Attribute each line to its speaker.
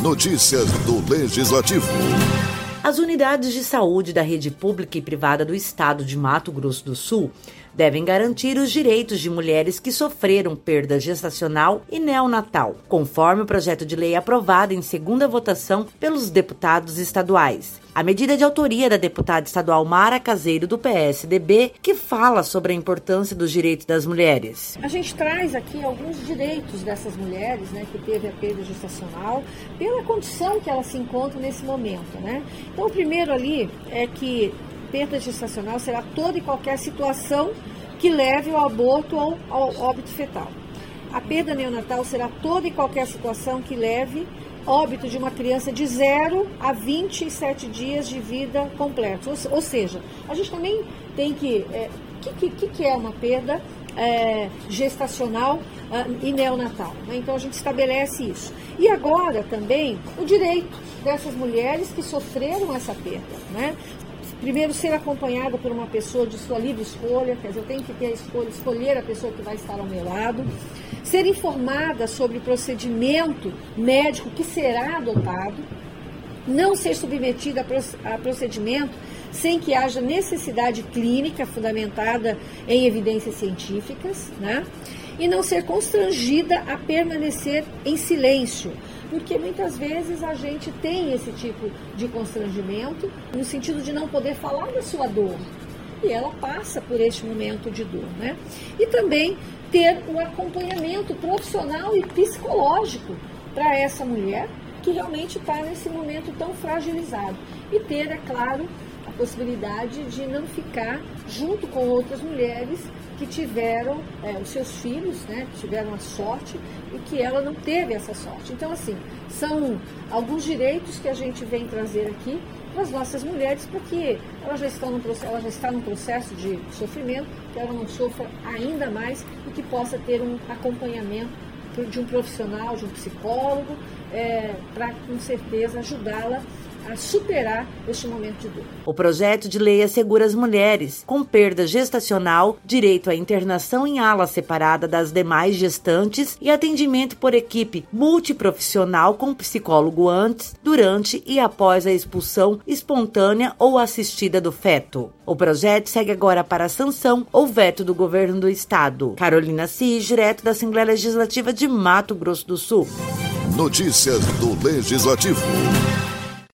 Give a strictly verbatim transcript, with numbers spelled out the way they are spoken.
Speaker 1: Notícias do Legislativo.
Speaker 2: As unidades de saúde da rede pública e privada do Estado de Mato Grosso do Sul devem garantir os direitos de mulheres que sofreram perda gestacional e neonatal, conforme o projeto de lei aprovado em segunda votação pelos deputados estaduais. A medida de autoria da deputada estadual Mara Caseiro, do P S D B, que fala sobre a importância dos direitos das mulheres.
Speaker 3: A gente traz aqui alguns direitos dessas mulheres, né, que teve a perda gestacional, pela condição que elas se encontram nesse momento, né? Então, o primeiro ali é que perda gestacional será toda e qualquer situação que leve ao aborto ou ao óbito fetal. A perda neonatal será toda e qualquer situação que leve óbito de uma criança de zero a vinte e sete dias de vida completos. Ou, ou seja, a gente também tem que... O é, que, que, que é uma perda é, gestacional uh, e neonatal? Né? Então, a gente estabelece isso. E agora, também, o direito dessas mulheres que sofreram essa perda, né? Primeiro, ser acompanhada por uma pessoa de sua livre escolha, quer dizer, eu tenho que ter a escolha, escolher a pessoa que vai estar ao meu lado. Ser informada sobre o procedimento médico que será adotado. Não ser submetida a procedimento sem que haja necessidade clínica fundamentada em evidências científicas, né? E não ser constrangida a permanecer em silêncio, porque muitas vezes a gente tem esse tipo de constrangimento no sentido de não poder falar da sua dor, e ela passa por este momento de dor, né? E também ter um acompanhamento profissional e psicológico para essa mulher que realmente está nesse momento tão fragilizado, e ter, é claro, a possibilidade de não ficar junto com outras mulheres que tiveram é, os seus filhos, né, que tiveram a sorte e que ela não teve essa sorte. Então, assim, são alguns direitos que a gente vem trazer aqui para as nossas mulheres, porque elas já estão no processo, ela já está num processo de sofrimento, que ela não sofra ainda mais e que possa ter um acompanhamento de um profissional, de um psicólogo, é, para, com certeza, ajudá-la a superar este momento de dor.
Speaker 2: O projeto de lei assegura às mulheres com perda gestacional direito à internação em ala separada das demais gestantes e atendimento por equipe multiprofissional com psicólogo antes, durante e após a expulsão espontânea ou assistida do feto. O projeto segue agora para a sanção ou veto do governo do estado. Carolina Cis, direto da Assembleia Legislativa de Mato Grosso do Sul.
Speaker 1: Notícias do Legislativo.